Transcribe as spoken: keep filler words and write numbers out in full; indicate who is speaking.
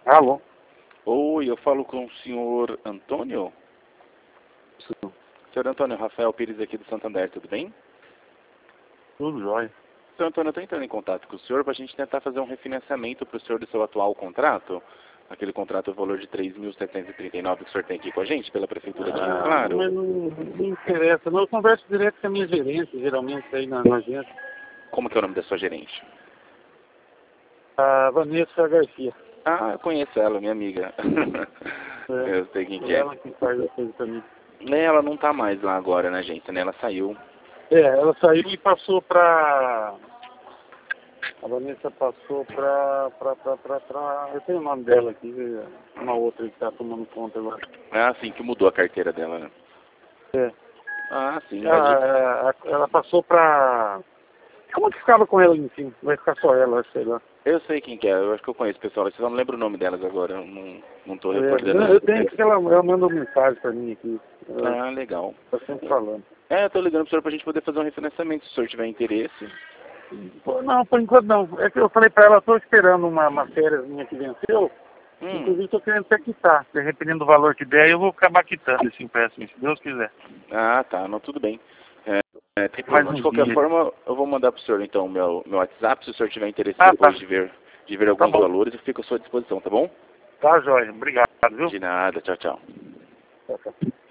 Speaker 1: Alô?
Speaker 2: Oi, eu falo com o senhor Antônio?
Speaker 1: Sim.
Speaker 2: Senhor Antônio, Rafael Pires aqui do Santander, tudo bem?
Speaker 1: Tudo jóia.
Speaker 2: Senhor Antônio, eu estou entrando em contato com o senhor para a gente tentar fazer um refinanciamento para o senhor do seu atual contrato. Aquele contrato no valor de três mil setecentos e trinta e nove que o senhor tem aqui com a gente, pela Prefeitura de Rio
Speaker 1: Ah,
Speaker 2: Claro.
Speaker 1: mas não, não interessa. Não, eu converso direto com a minha gerente, geralmente, aí na, na agência.
Speaker 2: Como que é o nome da sua gerente?
Speaker 1: A Vanessa Garcia.
Speaker 2: Ah, eu conheço ela, minha amiga.
Speaker 1: É,
Speaker 2: Eu sei quem que
Speaker 1: é
Speaker 2: é.
Speaker 1: ela que faz a coisa pra mim.
Speaker 2: É, ela não tá mais lá agora na agência, né? Ela saiu.
Speaker 1: É, ela saiu e passou pra... A Vanessa passou pra, pra, pra, pra, pra... Eu tenho o nome dela aqui, uma outra que tá tomando conta agora.
Speaker 2: Ah, sim, que mudou a carteira dela, né?
Speaker 1: É.
Speaker 2: Ah, sim, a gente...
Speaker 1: Ela, ela passou pra... Como que ficava com ela, enfim? Vai ficar só ela, sei lá.
Speaker 2: Eu sei quem que é, eu acho que eu conheço o pessoal, eu só não lembro o nome delas agora, eu não, não tô
Speaker 1: É,
Speaker 2: recordando.
Speaker 1: eu tenho que ela, ela mandou mensagem pra mim aqui. Ela
Speaker 2: Ah, legal.
Speaker 1: tá sempre falando.
Speaker 2: É, eu tô ligando pro senhor pra gente poder fazer um refinanciamento, se o senhor tiver interesse.
Speaker 1: Pô, não, por enquanto não. É que eu falei pra ela, tô esperando uma, uma férias minha que venceu.
Speaker 2: Hum.
Speaker 1: Inclusive tô querendo até quitar. Dependendo do valor que der, eu vou acabar quitando esse empréstimo, se Deus quiser.
Speaker 2: Ah, tá, não, tudo bem. É, é, tem
Speaker 1: Mais
Speaker 2: problema. De
Speaker 1: uns
Speaker 2: qualquer
Speaker 1: dias.
Speaker 2: forma, eu vou mandar pro senhor então o meu, meu WhatsApp, se o senhor tiver interesse
Speaker 1: Ah,
Speaker 2: depois
Speaker 1: tá.
Speaker 2: de ver, de ver
Speaker 1: Tá
Speaker 2: alguns
Speaker 1: bom.
Speaker 2: valores, eu fico à sua disposição, tá bom?
Speaker 1: Tá, jóia. Obrigado, viu?
Speaker 2: De nada, tchau, tchau.
Speaker 1: Tchau, tchau.